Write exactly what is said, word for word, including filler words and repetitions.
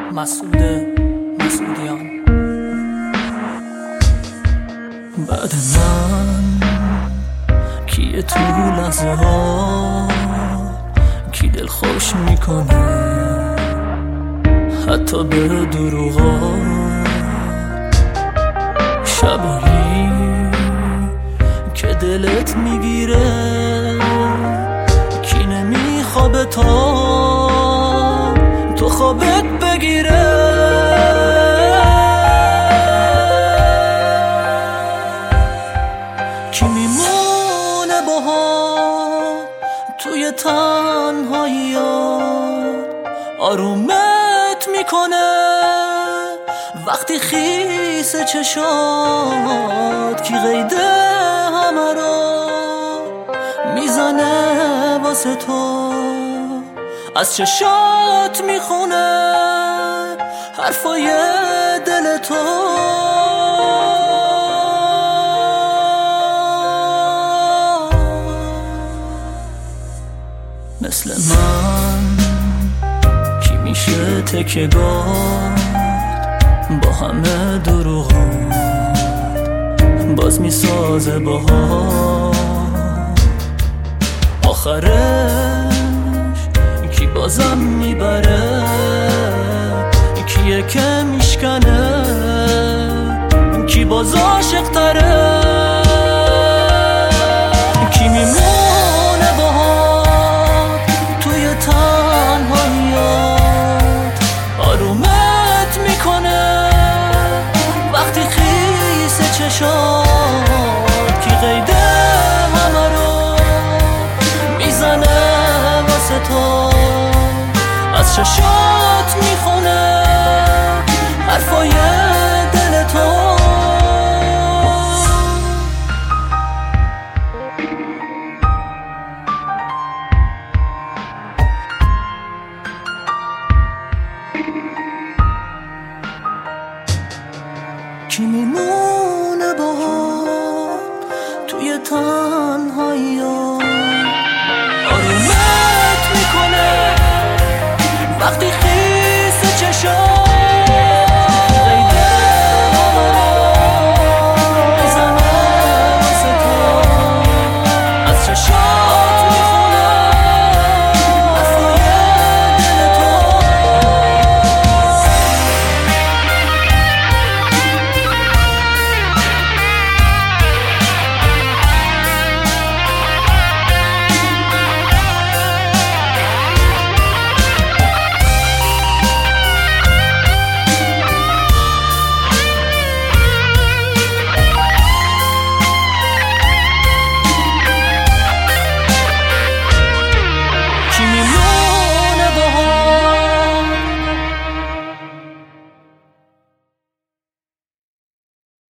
مسعود مسعودیان. بعد من کیه تو لحظه ها کی دل خوش میکنه حتی به دروغا، شبایی که دلت میگیره کی نمیخوابه تا تو خوابت بگیره. کی میمونه باها توی تنهاییات آرومت میکنه وقتی خیس چشات، کی قیده همه رو میزنه واسه تو از چشات میخونه حرفای دل تو. مثل من کی میشه تکیه‌گاه با همه دروغات باز میسازه باها، آخرش کی بازم میبره، کیه که میشکنه کی باز عاشق تره. کی میمونه باهات توی تنهاییات آرومت میکنه وقتی خیس چشات، کی قیده همه رو میزنه واسه تو از چشات